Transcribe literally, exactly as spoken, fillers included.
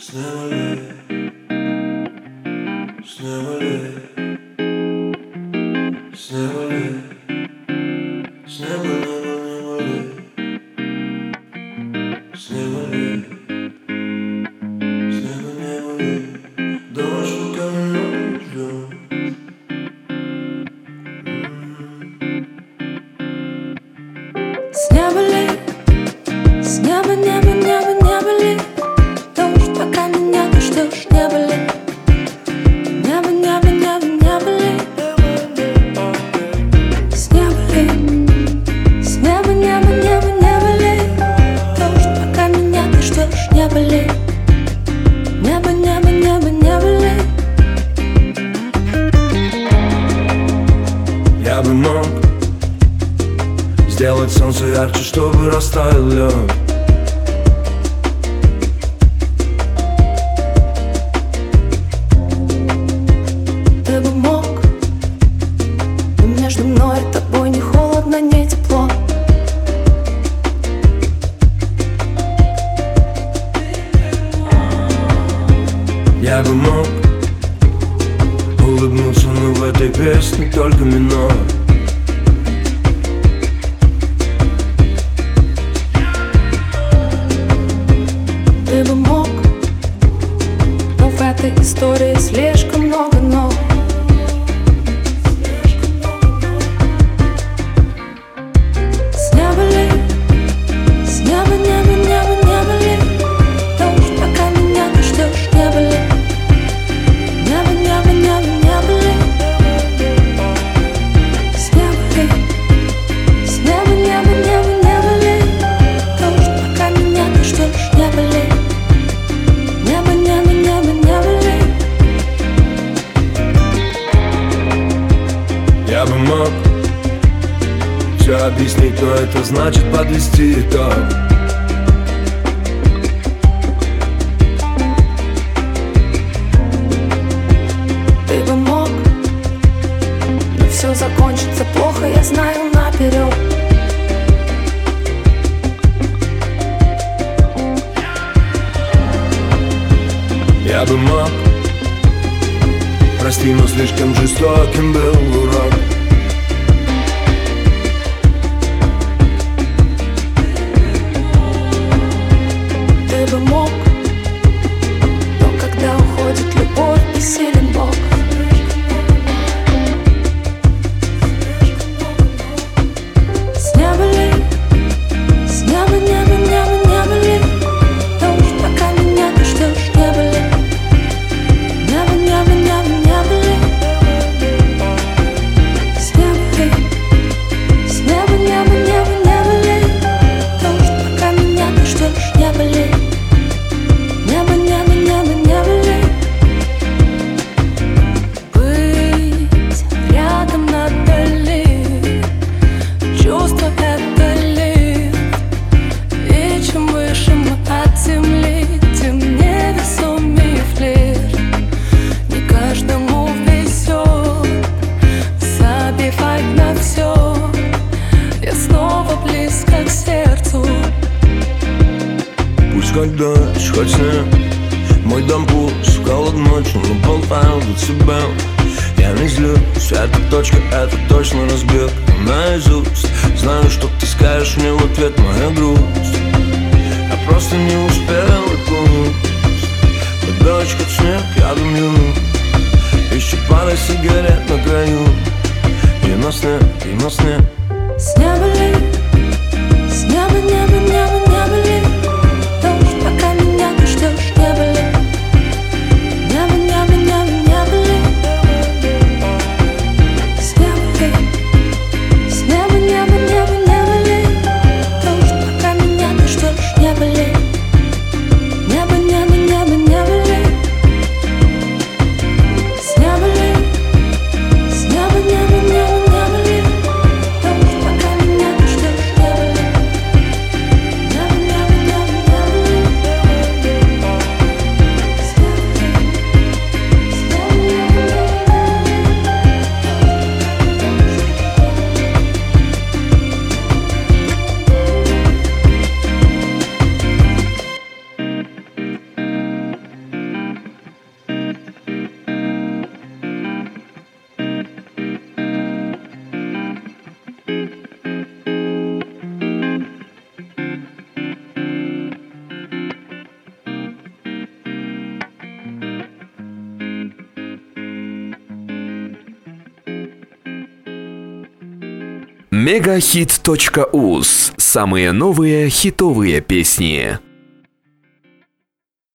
С неба ли, с неба ли, с неба ли, с неба, неба, неба ли, с неба ли, с неба, неба ли, дождь руками льет. С неба ли, с неба, неба, неба, неба ли, дождь, пока меня ты ждешь, неба ли, небо, небо, небо, неба ли, с неба ли, с неба, неба, неба, неба ли, дождь, пока меня ты ждешь, неба ли, небо, небо, небо, неба ли. Я бы мог сделать солнце ярче, чтобы растаял лед. Ты бы мог, но между мной и тобой не холодно, не тепло. Я бы мог улыбнуться, но в этой песне только минор. Ты бы мог, но в этой истории слишком много но. С неба ли, с неба, неба, неба, неба ли, дождь, пока меня ты ждешь, неба ли, небо, небо, небо, неба ли, с неба ли, с неба, небо, небо, неба ли, дождь, пока меня ты ждешь, неба ли. Небо, небо, небо, небо ли. Я бы мог все объяснить, но это значит подвести итог. Ты бы мог, но все закончится плохо, я знаю наперед. Я бы мог, прости, но слишком жестоким был урок. Ты бы мог, но когда уходит любовь, бессилен Бог. С неба ли, с неба, небо, небо, небо ли, дождь, пока меня ты ждешь, неба ли, небо, небо, небо, небо ли, с неба ли, с неба, небо, небо, небо ли, дождь, пока меня ты ждешь, неба ли, небо, небо, небо, небо ли. Быть рядом надали, чувство это лифт, и чем выше мы от земли, тем невесомее флирт. Не каждому везет забивать на все. Я снова близко к сердцу. Пусть хоть дождь, хоть снег, мой дом пуст, холод ночью, но болтаю до тебя. Я не злюсь, эта точка, это точно разбег наизусть. Знаю, что ты скажешь мне в ответ, моя грусть. Я просто не успел и пусть. Хоть дождь, хоть снег, я дымлю. Еще пара сигарет на краю. И на сне, и на сне. С неба ли, с неба, небо, небо, небо ли, дождь, пока меня ты ждешь, неба ли, небо, небо, небо, небо ли, с неба ли, с неба, небо, небо, небо ли, дождь, пока меня ты ждешь, неба ли, небо, небо, небо, небо ли, с неба ли, с неба, небо, небо, небо ли, дождь, пока меня мегахит точка уз. Самые новые хитовые песни.